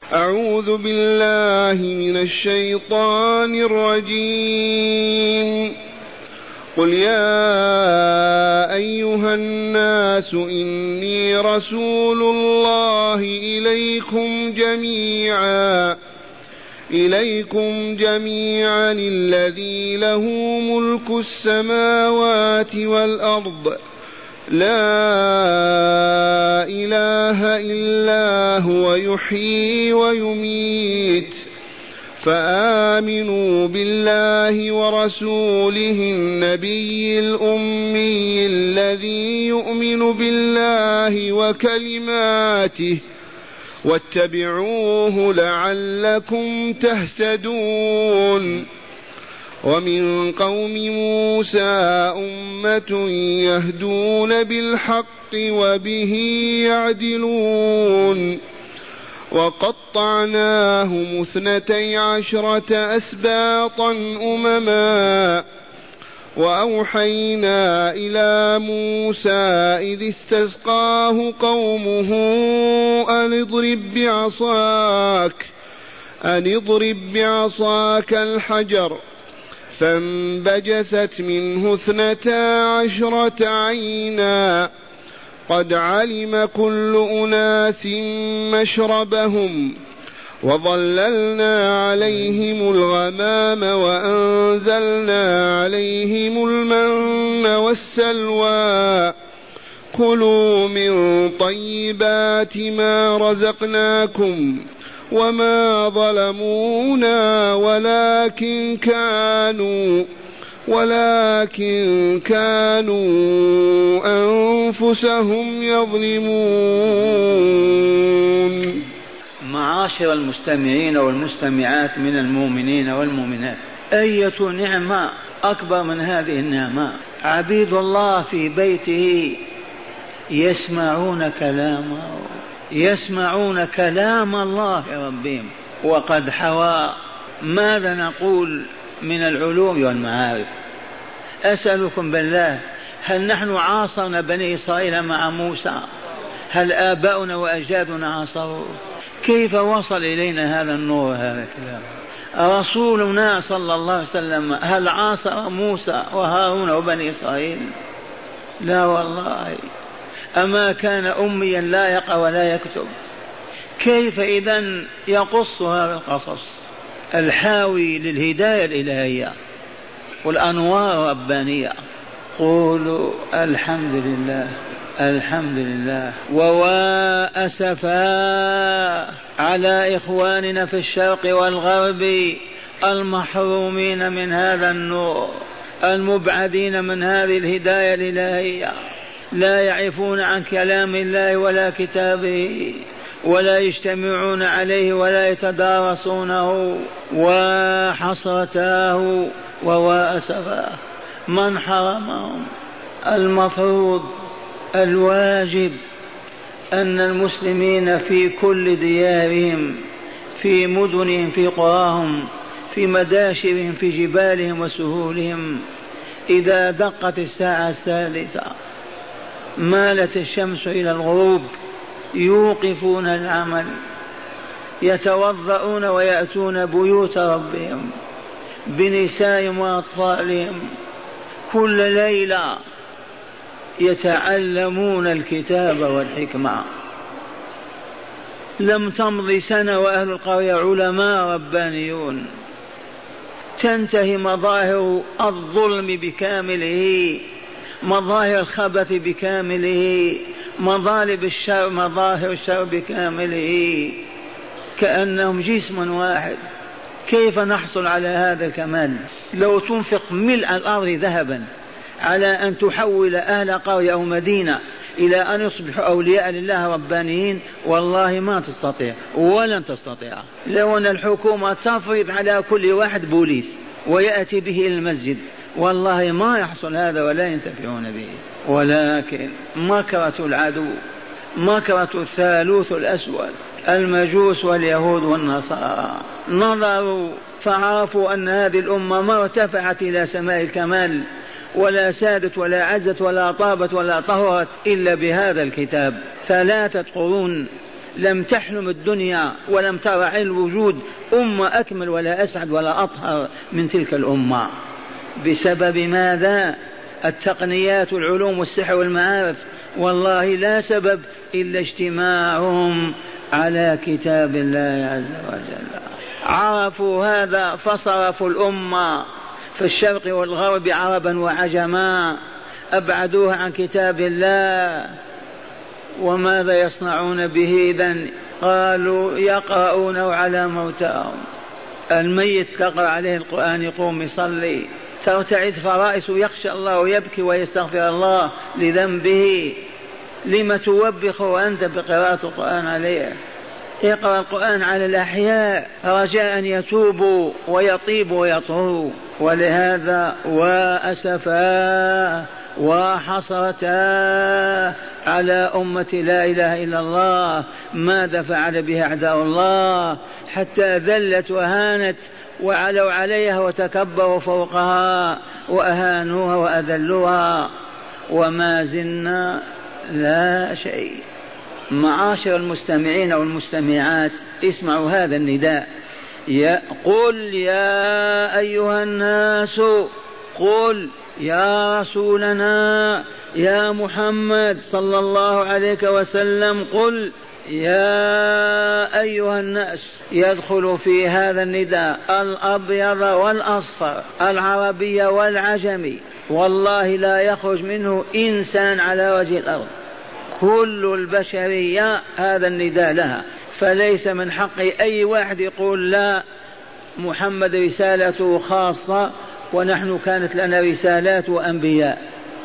أعوذ بالله من الشيطان الرجيم. قل يا أيها الناس إني رسول الله إليكم جميعا الذي له ملك السماوات والأرض لا إله إلا هو يحيي ويميت فآمنوا بالله ورسوله النبي الأمي الذي يؤمن بالله وكلماته واتبعوه لعلكم تهتدون. ومن قوم موسى أمة يهدون بالحق وبه يعدلون. وقطعناهم 12 أسباطا أمما وأوحينا إلى موسى إذ استسقاه قومه أن اضرب بعصاك الحجر فانبجست منه 12 عينا قد علم كل أناس مشربهم وظللنا عليهم الغمام وأنزلنا عليهم المن والسلوى كلوا من طيبات ما رزقناكم وما ظلمونا ولكن كانوا أنفسهم يظلمون. معاشر المستمعين والمستمعات من المؤمنين والمؤمنات، أية نعمة أكبر من هذه النعمة؟ عبيد الله في بيته يسمعون كلام الله ربهم، وقد حوى ماذا نقول من العلوم والمعارف. أسألكم بالله، هل نحن عاصرنا بني إسرائيل مع موسى؟ هل آباؤنا وأجدادنا عاصروا؟ كيف وصل إلينا هذا النور هذا الكلام؟ رسولنا صلى الله عليه وسلم هل عاصر موسى وهارون وبني إسرائيل؟ لا والله. أما كان أميا لا يقرأ ولا يكتب؟ كيف إذن يقص هذا القصص الحاوي للهداية الإلهية والأنوار الربانية؟ قولوا الحمد لله. وأسفا على إخواننا في الشرق والغرب المحرومين من هذا النور، المبعدين من هذه الهداية الإلهية، لا يعرفون عن كلام الله ولا كتابه، ولا يجتمعون عليه ولا يتدارسونه. وحسرتاه وأسفاه من حرمهم. المفروض الواجب أن المسلمين في كل ديارهم، في مدنهم، في قراهم، في مداشرهم، في جبالهم وسهولهم، إذا دقت الساعة 6 مالت الشمس إلى الغروب يوقفون العمل، يتوضؤون ويأتون بيوت ربهم بنسائهم وأطفالهم كل ليلة، يتعلمون الكتاب والحكمة. لم تمض سنة وأهل القرية علماء ربانيون. تنتهي مظاهر الظلم بكامله، مظاهر الخبث بكامله، مظاهر الشر بكامله، كأنهم جسم واحد. كيف نحصل على هذا الكمال؟ لو تنفق ملء الأرض ذهبا على أن تحول أهل قرية أو مدينة إلى أن يصبحوا أولياء لله ربانيين، والله ما تستطيع ولن تستطيع. لو أن الحكومة تفرض على كل واحد بوليس ويأتي به إلى المسجد، والله ما يحصل هذا ولا ينتفعون به. ولكن مكرة العدو، مكرة الثالوث الأسود، المجوس واليهود والنصارى، نظروا فعرفوا أن هذه الأمة ما ارتفعت إلى سماء الكمال ولا سادت ولا عزت ولا طابت ولا طهرت إلا بهذا الكتاب. 3 قرون لم تحلم الدنيا ولم ترى عين الوجود أمة أكمل ولا أسعد ولا أطهر من تلك الأمة. بسبب ماذا؟ التقنيات والعلوم والسحر والمعارف. والله لا سبب إلا اجتماعهم على كتاب الله عز وجل. عرفوا هذا فصرفوا الأمة في الشرق والغرب عربا وعجما، أبعدوها عن كتاب الله. وماذا يصنعون به إذن؟ قالوا يقرؤونه على موتاهم. الميت تقرأ عليه القرآن يقوم يصلي، ترتعد فرائس يخشى الله ويبكي ويستغفر الله لذنبه. لم توبخ وأنت بقراءة القرآن عليه؟ اقرأ القرآن على الأحياء رجاء يتوبوا ويطيبوا ويطهروا. ولهذا وأسفا وحسرتا على أمة لا إله إلا الله، ماذا فعل بها أعداء الله حتى ذلت وهانت وعلوا عليها وتكبروا فوقها وأهانوها وأذلوها. وما زلنا لا شيء. معاشر المستمعين والمستمعات، اسمعوا هذا النداء. قل يا أيها الناس، قل يا رسولنا يا محمد صلى الله عليه وسلم، قل يا أيها الناس. يدخل في هذا النداء الأبيض والأصفر، العربي والعجمي. والله لا يخرج منه إنسان على وجه الأرض، كل البشرية هذا النداء لها. فليس من حق أي واحد يقول لا، محمد رسالته خاصة ونحن كانت لنا رسالات وأنبياء.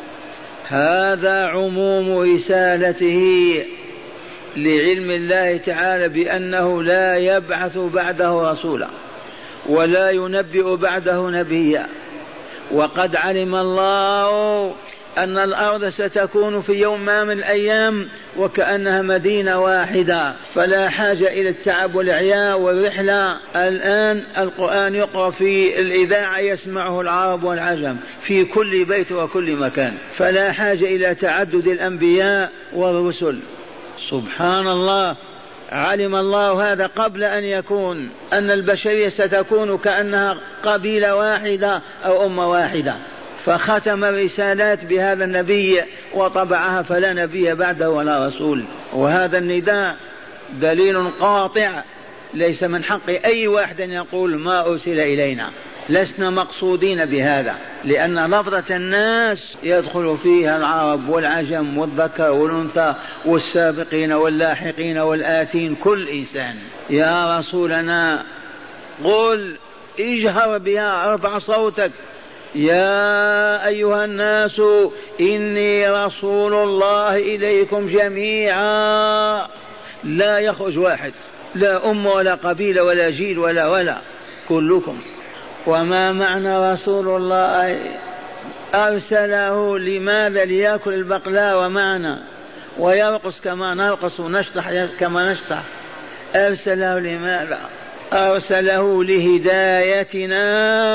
هذا عموم رسالته لعلم الله تعالى بأنه لا يبعث بعده رسولا ولا ينبئ بعده نبيا. وقد علم الله أن الأرض ستكون في يوم ما من الأيام وكأنها مدينة واحدة، فلا حاجة إلى التعب والعياء والرحلة. الآن القرآن يقرأ في الإذاعة يسمعه العرب والعجم في كل بيت وكل مكان، فلا حاجة إلى تعدد الأنبياء والرسل. سبحان الله، علم الله هذا قبل أن يكون أن البشرية ستكون كأنها قبيلة واحدة أو أمة واحدة، فختم الرسالات بهذا النبي وطبعها، فلا نبي بعده ولا رسول. وهذا النداء دليل قاطع، ليس من حق أي واحد أن يقول ما أرسل إلينا. لسنا مقصودين بهذا، لأن لفظة الناس يدخل فيها العرب والعجم والذكر والأنثى والسابقين واللاحقين والآتين، كل إنسان. يا رسولنا قل، اجهر بها، ارفع صوتك. يا أيها الناس إني رسول الله إليكم جميعا. لا يخرج واحد، لا أمة ولا قبيلة ولا جيل ولا كلكم. وما معنى رسول الله؟ أرسله لماذا؟ ليأكل البقلاوة معنا ويرقص كما نرقص ونشطح كما نشطح. أرسله لماذا؟ أرسله لهدايتنا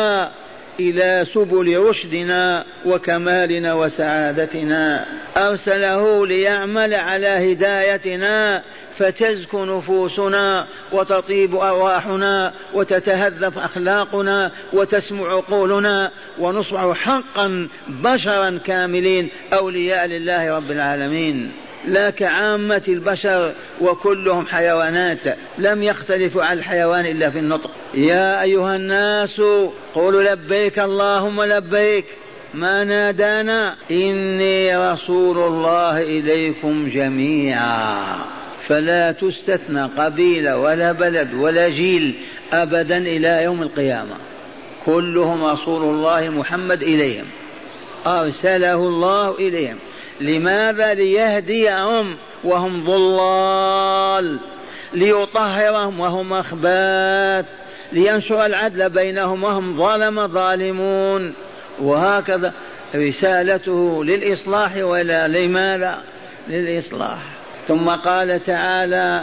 إلى سبل رشدنا وكمالنا وسعادتنا. أرسله ليعمل على هدايتنا فتزكو نفوسنا وتطيب أرواحنا وتتهذب أخلاقنا وتسمع عقولنا ونصبح حقا بشرا كاملين أولياء لله رب العالمين، لا كعامة البشر وكلهم حيوانات، لم يختلفوا عن الحيوان إلا في النطق. يا أيها الناس قولوا لبيك اللهم لبيك، ما نادانا إني رسول الله إليكم جميعا، فلا تستثنى قبيلة ولا بلد ولا جيل أبدا إلى يوم القيامة، كلهم رسول الله محمد إليهم، أرسله الله إليهم. لماذا؟ ليهديهم وهم ضلال، ليطهرهم وهم أخباث، لينشر العدل بينهم وهم ظالمون. وهكذا رسالته للإصلاح، ولا لماذا؟ للإصلاح. ثم قال تعالى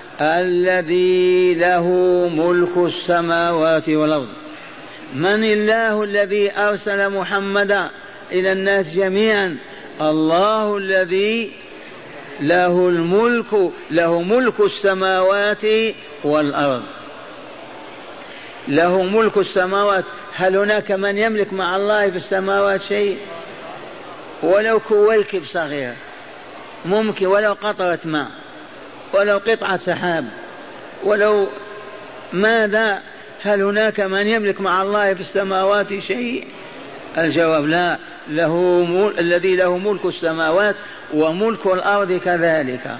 الذي له ملك السماوات والأرض. من الله الذي أرسل محمدا إلى الناس جميعا؟ الله الذي له الملك، له ملك السماوات والأرض، له ملك السماوات. هل هناك من يملك مع الله في السماوات شيء؟ ولو كويكب صغير ممكن، ولو قطرة ماء، ولو قطعة سحاب، ولو ماذا؟ هل هناك من يملك مع الله في السماوات شيء؟ الجواب لا. الذي له ملك السماوات وملك الأرض كذلك.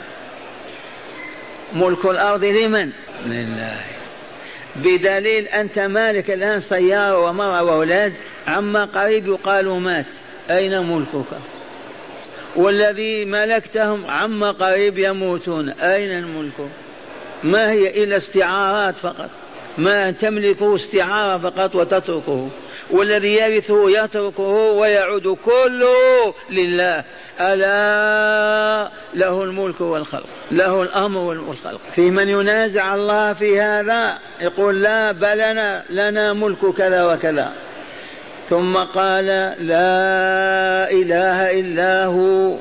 ملك الأرض لمن؟ لله. بدليل أنت مالك الآن سيارة ومرأة وأولاد، عما قريب يقال مات، أين ملكك؟ والذي ملكتهم عما قريب يموتون، أين الملك؟ ما هي إلا استعارات فقط، ما تملكه استعارة فقط وتتركه، والذي يرثه يتركه ويعود كله لله. ألا له الملك والخلق، له الأمر والخلق. في من ينازع الله في هذا يقول لا، بل لنا ملك كذا وكذا. ثم قال لا إله إلا هو،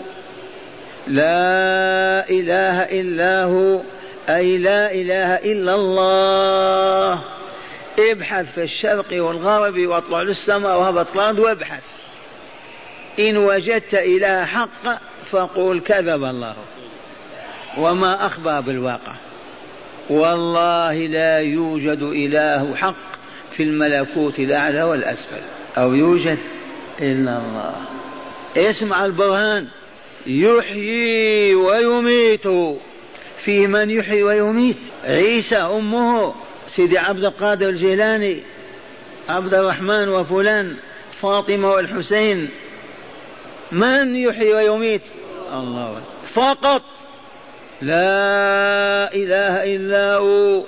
لا إله إلا هو، أي لا إله إلا الله. ابحث في الشرق والغرب واطلع للسماء وهبط الأرض وابحث، إن وجدت إله حق فقول كذب الله وما أخبر بالواقع. والله لا يوجد إله حق في الملكوت الأعلى والأسفل، أو يوجد إلا الله. اسمع البرهان، يحيي ويميت. في من يحيي ويميت؟ عيسى، أمه سيدي عبد القادر الجيلاني، عبد الرحمن وفلان، فاطمة والحسين. من يحيي ويميت؟ الله فقط. لا إله إلا هو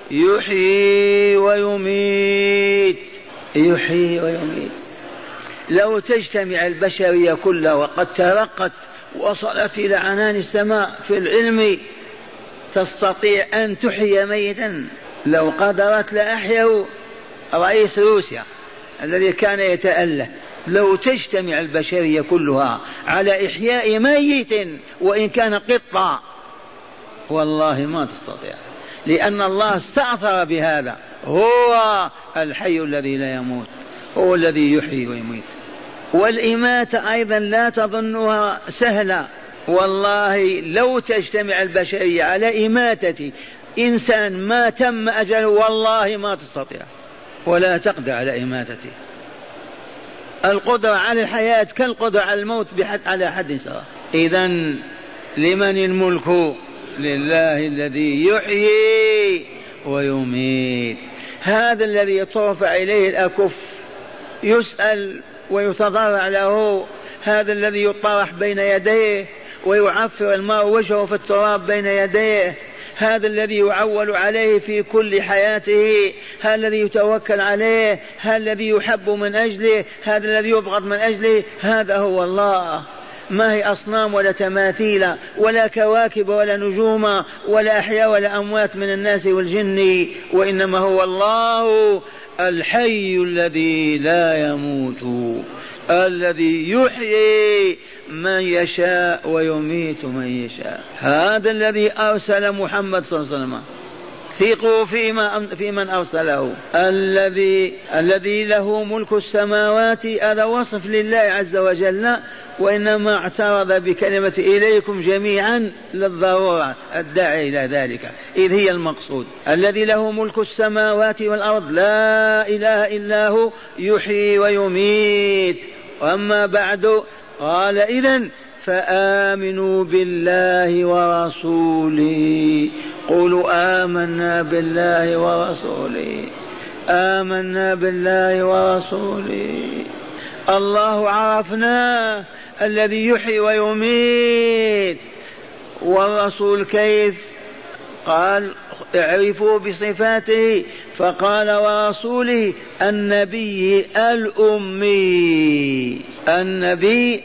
يحيي ويميت، يحيي ويميت. لو تجتمع البشرية كلها وقد ترقت وصلت إلى عنان السماء في العلم، تستطيع أن تحيي ميتا؟ لو قدرت لأحيوا رئيس روسيا الذي كان يتأله. لو تجتمع البشرية كلها على إحياء ميت وإن كان قطة، والله ما تستطيع، لأن الله استأثر بهذا. هو الحي الذي لا يموت، هو الذي يحيي ويميت. والإماتة أيضا لا تظنها سهلة، والله لو تجتمع البشرية على إماتة إنسان ما تم أجله والله ما تستطيع ولا تقدر على إماتته. القدرة على الحياة كالقدرة على الموت على حد سواء. إذن لمن الملك؟ لله الذي يحيي ويميت. هذا الذي ترفع إليه الأكف يسأل ويتضرع له، هذا الذي يطرح بين يديه ويعفر الماء وجهه في التراب بين يديه، هذا الذي يعول عليه في كل حياته، هذا الذي يتوكل عليه، هذا الذي يحب من أجله، هذا الذي يبغض من أجله. هذا هو الله. ما هي أصنام ولا تماثيل ولا كواكب ولا نجوم ولا أحياء ولا أموات من الناس والجن، وإنما هو الله الحي الذي لا يموت، الذي يحيي من يشاء ويميت من يشاء. هذا الذي أرسل محمد صلى الله عليه وسلم. ثقوا في من أرسله. الذي له ملك السماوات، هذا وصف لله عز وجل، وإنما اعترض بكلمة إليكم جميعا للضرورة الداعي إلى ذلك، إذ هي المقصود. الذي له ملك السماوات والأرض لا إله إلا هو يحيي ويميت. وأما بعد قال إذن فآمنوا بالله ورسوله. قولوا آمنا بالله ورسوله، آمنا بالله ورسوله. الله عرفنا الذي يحيي ويميت، والرسول كيف؟ قال اعرفوا بصفاته، فقال ورسوله النبي الأمي، النبي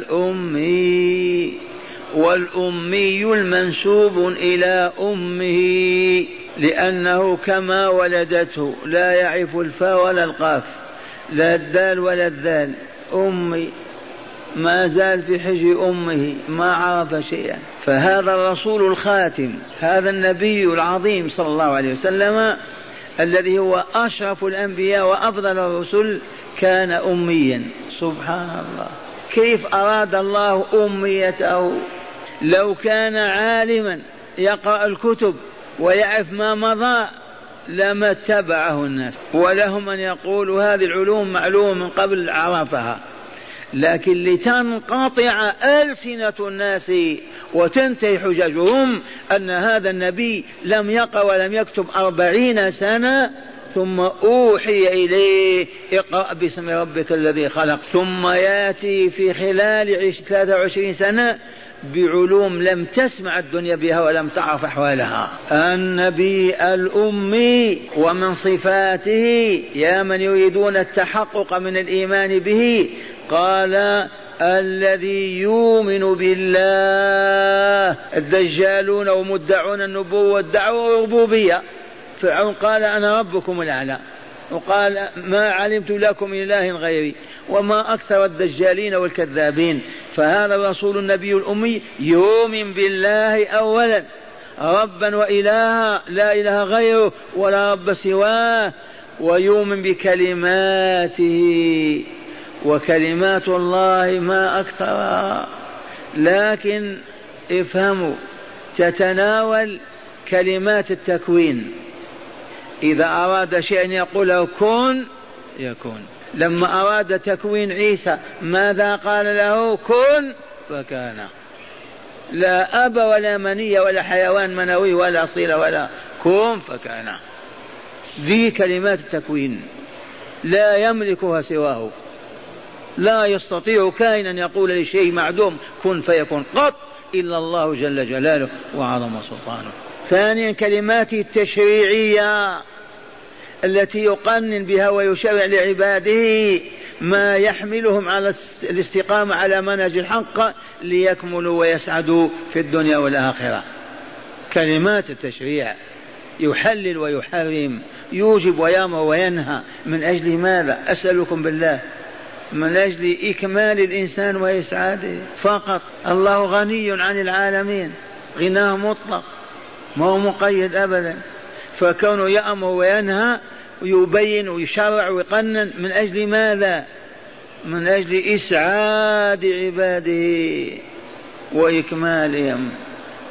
الأمي، والأمي المنسوب إلى أمه، لأنه كما ولدته لا يعرف الفاء ولا القاف، لا الدال ولا الذال، أمي. ما زال في حجر أمه ما عرف شيئا. فهذا الرسول الخاتم، هذا النبي العظيم صلى الله عليه وسلم الذي هو أشرف الأنبياء وأفضل الرسل كان أميا. سبحان الله، كيف أراد الله أميته؟ لو كان عالما يقرأ الكتب ويعرف ما مضى لما اتبعه الناس، ولهم أن يقولوا هذه العلوم معلومة من قبل عرفها، لكن لتنقطع ألسنة الناس وتنتهي حججهم أن هذا النبي لم يقرأ ولم يكتب 40 سنة ثم أوحي إليه اقرأ باسم ربك الذي خلق، ثم يأتي في خلال 23 سنة بعلوم لم تسمع الدنيا بها ولم تعرف أحوالها. النبي الأمي، ومن صفاته يا من يريدون التحقق من الإيمان به قال الذي يؤمن بالله. الدجالون ومدعون النبوة والدعوة والربوبية، فرعون قال أنا ربكم الأعلى، وقال ما علمت لكم إله غيري، وما أكثر الدجالين والكذابين. فهذا الرسول النبي الأمي يؤمن بالله أولا ربا وإلها لا إله غيره ولا رب سواه، ويؤمن بكلماته، وكلمات الله ما أكثرها. لكن افهموا، تتناول كلمات التكوين، إذا أراد شيئا يقوله كن يكون. لما أراد تكوين عيسى ماذا قال له؟ كن فكان. لا أب ولا منية ولا حيوان منوي ولا صلة ولا، كن فكان. ذي كلمات التكوين لا يملكها سواه، لا يستطيع كائن أن يقول لشيء معدوم كن فيكون قط إلا الله جل جلاله وعظم سلطانه. ثانيا كلماته التشريعية التي يقنن بها ويشرع لعباده ما يحملهم على الاستقامة على منهج الحق ليكملوا ويسعدوا في الدنيا والآخرة. كلمات التشريع يحلل ويحرم، يوجب ويأمر وينهى. من أجل ماذا؟ أسألكم بالله، من أجل إكمال الإنسان وإسعاده فقط. الله غني عن العالمين، غناه مطلق ما هو مقيد أبدا. فكونه يأمر وينهى ويبين ويشرع ويقنن من أجل ماذا؟ من أجل إسعاد عباده وإكمالهم،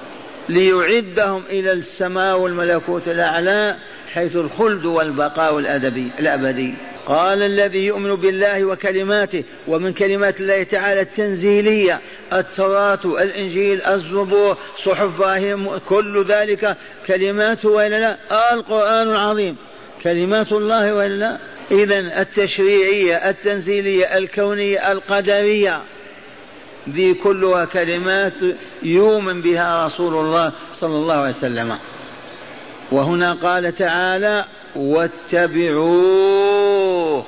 ليعدهم إلى السماء والملكوت الأعلى حيث الخلد والبقاء الأبدي. قال الذي يؤمن بالله وكلماته، ومن كلمات الله تعالى التنزيلية، التوراة الإنجيل الزبور صحف إبراهيم، كل ذلك كلماته وإلا لا؟ القرآن العظيم كلمات الله وإلا لا؟ إذن التشريعية التنزيلية الكونية القدرية ذي كلها كلمات يؤمن بها رسول الله صلى الله عليه وسلم. وهنا قال تعالى واتبعوه،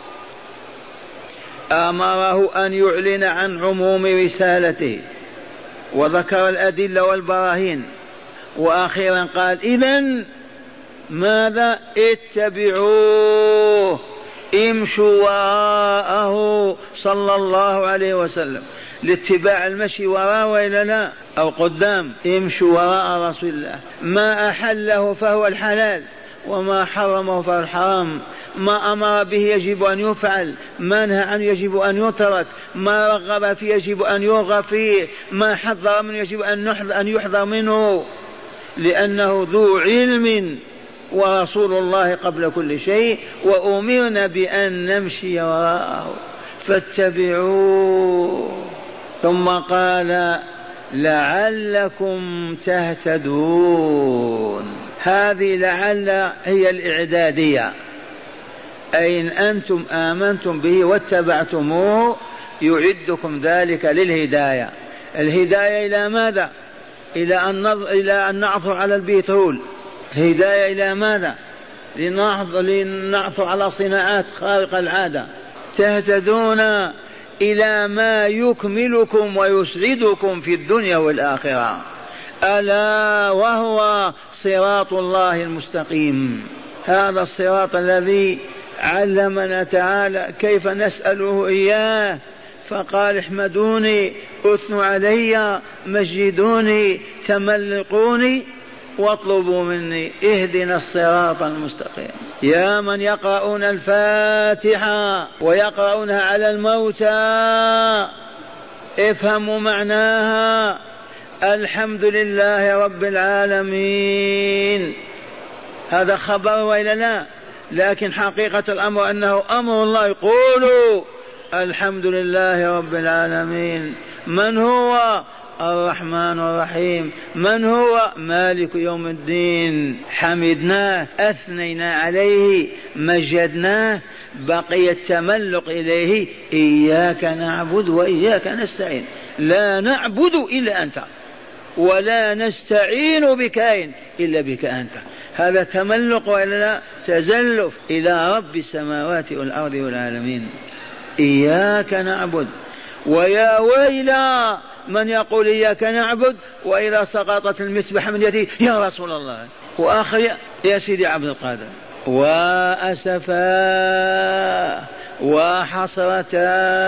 أمره أن يعلن عن عموم رسالته وذكر الأدلة والبراهين، وأخيرا قال إذن ماذا؟ اتبعوه، امشوا وراءه صلى الله عليه وسلم. لاتباع المشي وراءه وإلا لا؟ أو قدام. امشوا وراء رسول الله، ما أحله فهو الحلال وما حرمه فهو الحرام، ما أمر به يجب أن يفعل، ما نهى عنه يجب أن يترك، ما رغب فيه يجب أن يرغب فيه، ما حذر منه يجب أن يحذر منه، لأنه ذو علم ورسول الله قبل كل شيء، وأمرنا بأن نمشي وراءه فاتبعوه. ثم قال لعلكم تهتدون. هذه لعل هي الإعدادية، أي إن أنتم آمنتم به واتبعتموه يعدكم ذلك للهداية. الهداية إلى ماذا؟ إلى أن نعثر على البترول. هداية إلى ماذا؟ لنعثر على صناعات خارقة العادة. تهتدون إلى ما يكملكم ويسعدكم في الدنيا والآخرة، ألا وهو صراط الله المستقيم. هذا الصراط الذي علمنا تعالى كيف نسأله إياه، فقال احمدوني، اثنوا علي، مجدوني، تملقوني، واطلبوا مني اهدنا الصراط المستقيم. يا من يقرؤون الفاتحة ويقرؤونها على الموتى افهموا معناها، الحمد لله رب العالمين، هذا خبر وإلا لا؟ لكن حقيقة الأمر أنه أمر الله، يقولوا الحمد لله رب العالمين. من هو؟ الرحمن الرحيم. من هو؟ مالك يوم الدين. حمدناه، أثنينا عليه، مجدناه، بقي التملق إليه. إياك نعبد وإياك نستعين، لا نعبد إلا أنت ولا نستعين بكائن إلا بك أنت. هذا تملق وإلا لا؟ تزلف إلى رب السماوات والأرض والعالمين. إياك نعبد. ويا ويلا من يقول إياك نعبد وإذا سقطت المسبحة من يده يا رسول الله، وآخر يا سيدي عبد القادر. وأسفا وحسرتا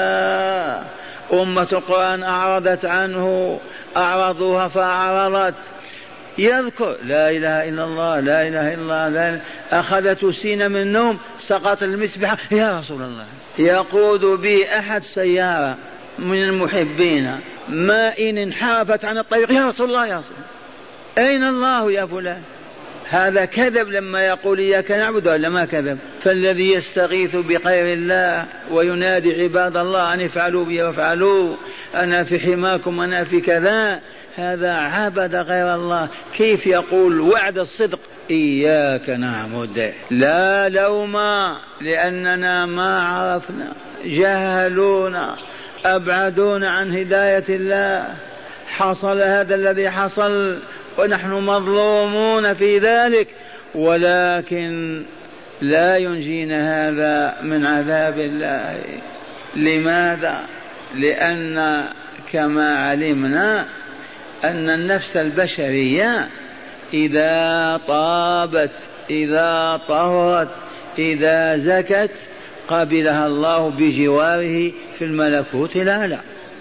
أمة القرآن أعرضت عنه، أعرضوها فأعرضت. يذكر لا إله إلا الله، لا إله إلا الله، لا إله. أخذت سين من النوم، سقط المسبحة يا رسول الله. يقود بي أحد سيارة من المحبين، ما إن انحرفت عن الطريق يا رسول الله، يا رسول الله، أين الله يا فلان؟ هذا كذب لما يقول إياك نعبد، ولا ما كذب؟ فالذي يستغيث بغير الله وينادي عباد الله أن يفعلوا بي وفعلوا، أنا في حماكم، أنا في كذا، هذا عبد غير الله. كيف يقول وعد الصدق إياك نعبد؟ لا لوم، لأننا ما عرفنا، جهلونا، أبعدونا عن هداية الله. حصل هذا الذي حصل ونحن مظلومون في ذلك، ولكن لا ينجينا هذا من عذاب الله. لماذا؟ لأن كما علمنا أن النفس البشرية إذا طابت، إذا طهرت، إذا زكت قبلها الله بجواره في الملكوت الأعلى،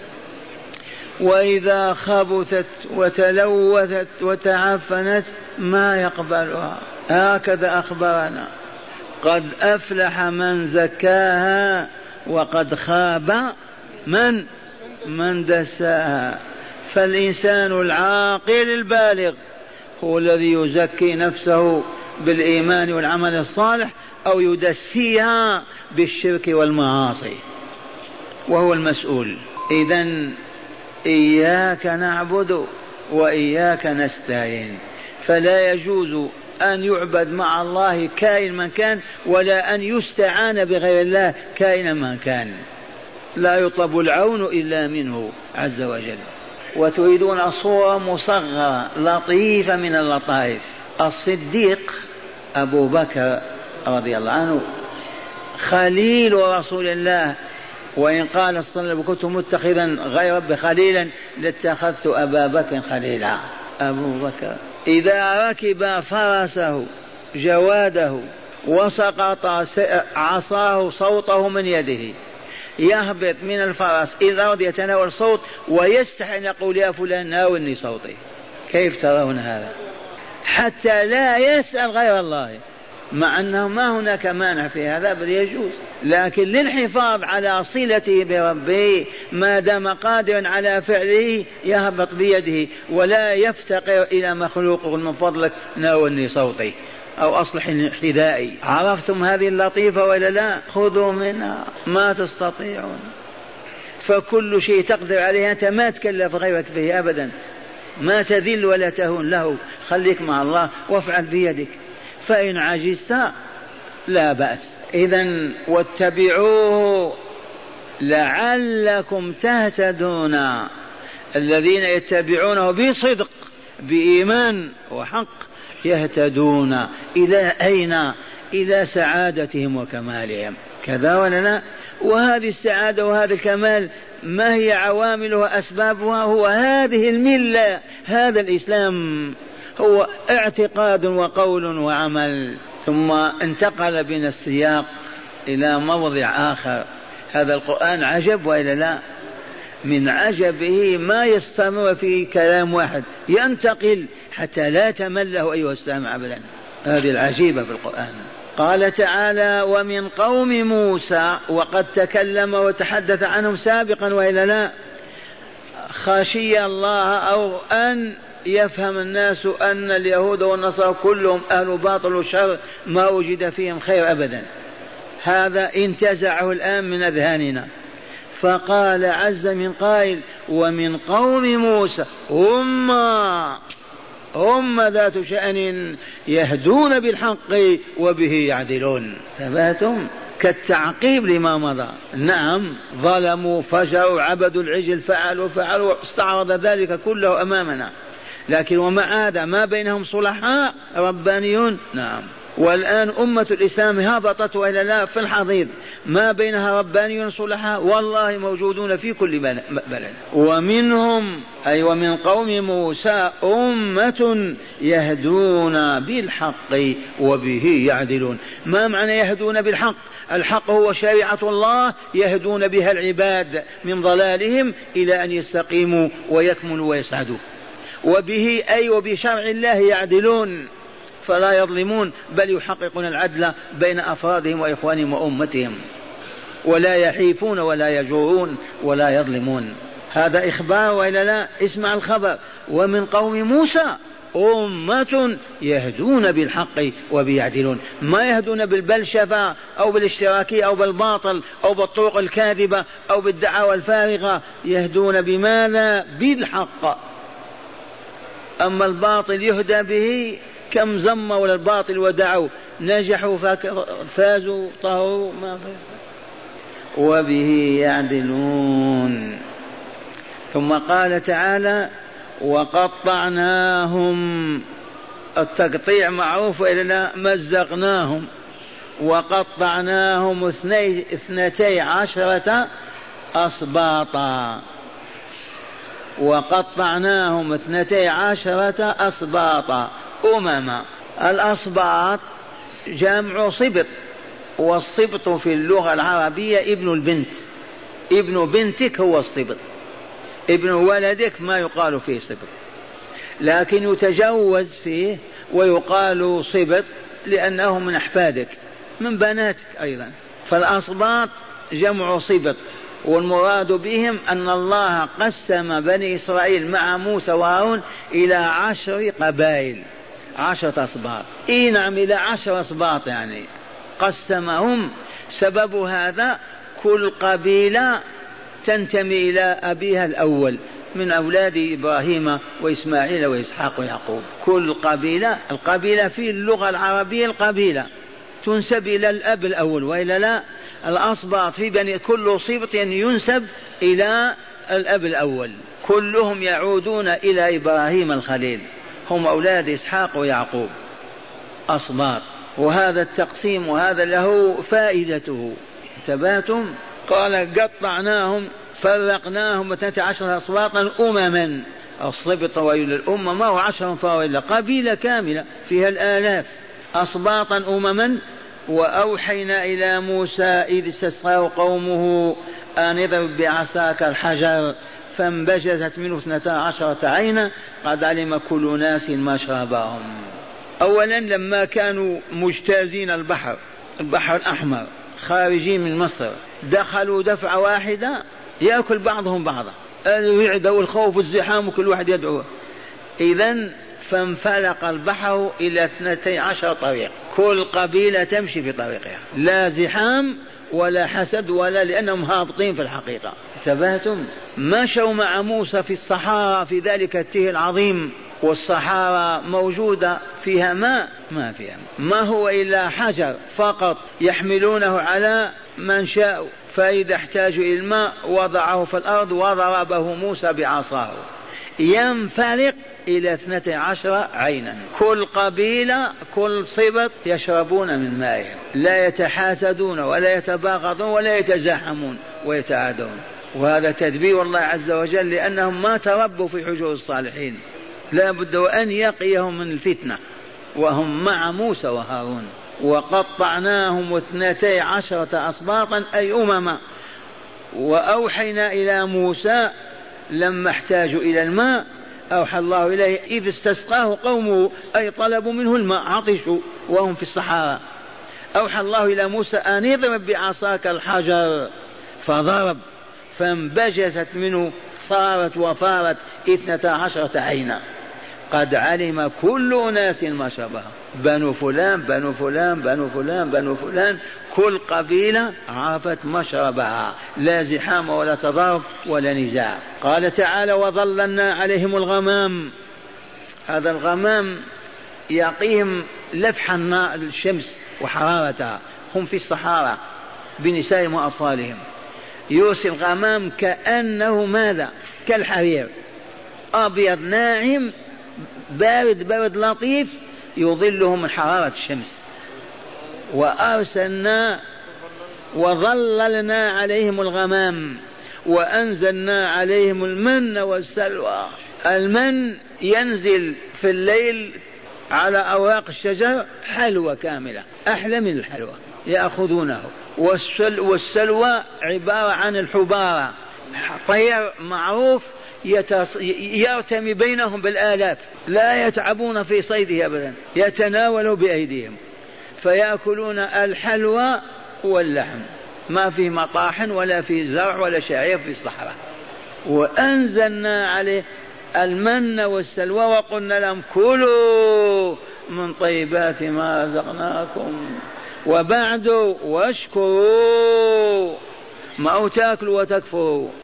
وإذا خبثت وتلوثت وتعفنت ما يقبلها. هكذا أخبرنا: قد أفلح من زكاها وقد خاب من دساها. فالإنسان العاقل البالغ هو الذي يزكي نفسه بالإيمان والعمل الصالح، أو يدسيها بالشرك والمعاصي، وهو المسؤول. إذن إياك نعبد وإياك نستعين، فلا يجوز أن يعبد مع الله كائن من كان، ولا أن يستعان بغير الله كائن من كان. لا يطلب العون إلا منه عز وجل. وتريدون صورة مصغرة لطيفة من اللطائف. الصديق أبو بكر رضي الله عنه خليل رسول الله، وإن قال صلى الله عليه وسلم: كنت متخذا غير رب خليلا لاتخذت أبا بكر خليلا. أبو بكر إذا ركب فرسه جواده وسقط عصاه صوته من يده، يهبط من الفرس إلى الأرض يتناول صوت ويستحي أن يقول: يا فلان ناولني صوتي. كيف ترون هذا؟ حتى لا يسأل غير الله، مع أنه ما هناك مانع في هذا، بل يجوز، لكن للحفاظ على صلته بربه ما دام قادرا على فعله يهبط بيده، ولا يفتقر إلى مخلوق: من فضلك ناولني صوتي أو أصلح حذائي. عرفتم هذه اللطيفة ولا لا؟ خذوا منها ما تستطيعون. فكل شيء تقدر عليه أنت ما تكلف غيرك به أبدا، ما تذل ولا تهون له، خليك مع الله وافعل بيدك. فإن عجزت لا بأس. إذن واتبعوه لعلكم تهتدون. الذين يتبعونه بصدق بإيمان وحق يهتدون. إلى أين؟ إلى سعادتهم وكمالهم. كذا ولا لا؟ وهذه السعادة وهذا الكمال ما هي عواملها أسبابها؟ هو هذه الملة، هذا الإسلام، هو اعتقاد وقول وعمل. ثم انتقل بنا السياق إلى موضع آخر: هذا القرآن عجب وإلا لا؟ من عجبه ما يستمر في كلام واحد، ينتقل حتى لا تمله أيها السامع أبدا. هذه العجيبة في القرآن. قال تعالى: ومن قوم موسى، وقد تكلم وتحدث عنهم سابقا وإلا لا؟ خشي الله أو أن يفهم الناس أن اليهود والنصارى كلهم أهل باطل وشر، ما وجد فيهم خير أبدا. هذا انتزعه الآن من أذهاننا. فقال عز من قائل: ومن قوم موسى هم ذات شأن يهدون بالحق وبه يعدلون. ثباتهم كالتعقيب لما مضى. نعم، ظلموا، فجروا، عبدوا العجل، فعلوا، استعرض ذلك كله أمامنا، لكن ومع هذا ما بينهم صلحاء ربانيون. نعم، والآن أمة الإسلام هبطت وإلا لا في الحضيض، ما بينها ربانيون صلحاء والله موجودون في كل بلد. ومنهم أي ومن قوم موسى أمة يهدون بالحق وبه يعدلون. ما معنى يهدون بالحق؟ الحق هو شريعة الله يهدون بها العباد من ضلالهم إلى أن يستقيموا ويكملوا ويسعدوا. وبه أي وبشرع الله يعدلون، فلا يظلمون بل يحققون العدل بين أفرادهم وإخوانهم وأمتهم، ولا يحيفون ولا يجورون ولا يظلمون. هذا إخبار وإلا لا؟ اسمع الخبر: ومن قوم موسى أمة يهدون بالحق وبيعدلون. ما يهدون بالبلشفة أو بالاشتراكية أو بالباطل أو بالطرق الكاذبة أو بالدعاوى الفارغة، يهدون بماذا؟ بالحق. أما الباطل يهدى به، كم زموا للباطل ودعوا، نجحوا فازوا طهروا ما فازوا. وبه يعدلون. ثم قال تعالى: وقطعناهم. التقطيع معروف إلا مزقناهم. وقطعناهم 12 أسباطا. وقطعناهم 12 أسباطا أمما. الأسباط جمع صبط، والصبط في اللغة العربية ابن البنت. ابن بنتك هو الصبط، ابن ولدك ما يقال فيه صبط، لكن يتجوز فيه ويقال صبط لأنه من أحفادك من بناتك أيضا. فالأسباط جمع صبط، والمراد بهم أن الله قسم بني إسرائيل مع موسى وهارون إلى 10 قبائل، 10 أسباط. نعم، إلى 10 أسباط يعني قسمهم. سبب هذا كل قبيلة تنتمي إلى أبيها الأول من أولاد إبراهيم وإسماعيل وإسحاق ويعقوب. كل قبيلة، القبيلة في اللغة العربية القبيلة تنسب إلى الأب الأول وإلا لا؟ الأسباط في بني كل سبط ينسب إلى الأب الأول، كلهم يعودون إلى إبراهيم الخليل، هم أولاد إسحاق ويعقوب أسباط. وهذا التقسيم وهذا له فائدته. ثباتهم. قال: قطعناهم فرقناهم 12 أسباطا أمما. الصبط وإلى الأمة ما هو 10 فهو إلا قبيلة كاملة فيها الآلاف. أسباطا أمما. وأوحينا إلى موسى إذ استسقاه قومه أن اضرب بعصاك الحجر فانبجست منه 12 عينا قد علم كل ناس مشربهم. أولا لما كانوا مجتازين البحر الأحمر خارجين من مصر، دخلوا دفعة واحدة يأكل بعضهم بعضا، الرعد والخوف والزحام وكل واحد يدعو. إذن فانفلق البحر إلى 12 طريق، كل قبيلة تمشي في طريقها، لا زحام ولا حسد ولا لأنهم هابطين في الحقيقة. انتبهتم؟ مشوا مع موسى في الصحارى في ذلك التيه العظيم، والصحارى موجودة فيها ماء ما فيها، ما هو إلا حجر فقط يحملونه على من شاء، فإذا احتاجوا إلى الماء وضعه في الأرض وضربه موسى بعصاه ينفلق إلى 12 عينا، كل قبيلة كل صبط يشربون من مائهم، لا يتحاسدون ولا يتباغضون ولا يتزاحمون ويتعادون. وهذا تدبير الله عز وجل، لأنهم ما تربوا في حجور الصالحين، لا بد أن يقيهم من الفتنة، وهم مع موسى وهارون. وقطعناهم 12 أسباطا أي أمما. وأوحينا إلى موسى لما احتاجوا إلى الماء أوحى الله إليه إذ استسقاه قومه أي طلبوا منه الماء عطشوا وهم في الصحراء. أوحى الله إلى موسى أن اضرب بعصاك الحجر فضرب فانبجست منه صارت وفارت 12 عينا قد علم كل أناس مشربها بنو فلان بنو فلان بنو فلان بنو فلان كل قبيلة عرفت مشربها لا زحام ولا تضارب ولا نزاع. قال تعالى وظللنا عليهم الغمام. هذا الغمام يقيهم لفح النار الشمس وحرارتها هم في الصحراء بنسائهم وأطفالهم يرسل الغمام كأنه ماذا كالحرير أبيض ناعم بارد برد لطيف يظلهم من حرارة الشمس. وأرسلنا وظللنا عليهم الغمام وأنزلنا عليهم المن والسلوى. المن ينزل في الليل على أوراق الشجر حلوى كاملة أحلى من الحلوى يأخذونه. والسلوى عبارة عن الحبارة طير معروف يرتمي بينهم بالآلاف لا يتعبون في صيده أبدا يتناولوا بأيديهم فيأكلون الحلوى واللحم ما في مطاحن ولا في زرع ولا شعير في الصحراء. وأنزلنا عليه المن والسلوى وقلنا لهم كلوا من طيبات ما رزقناكم وبعد واشكروا ما تاكلوا وتكفروا.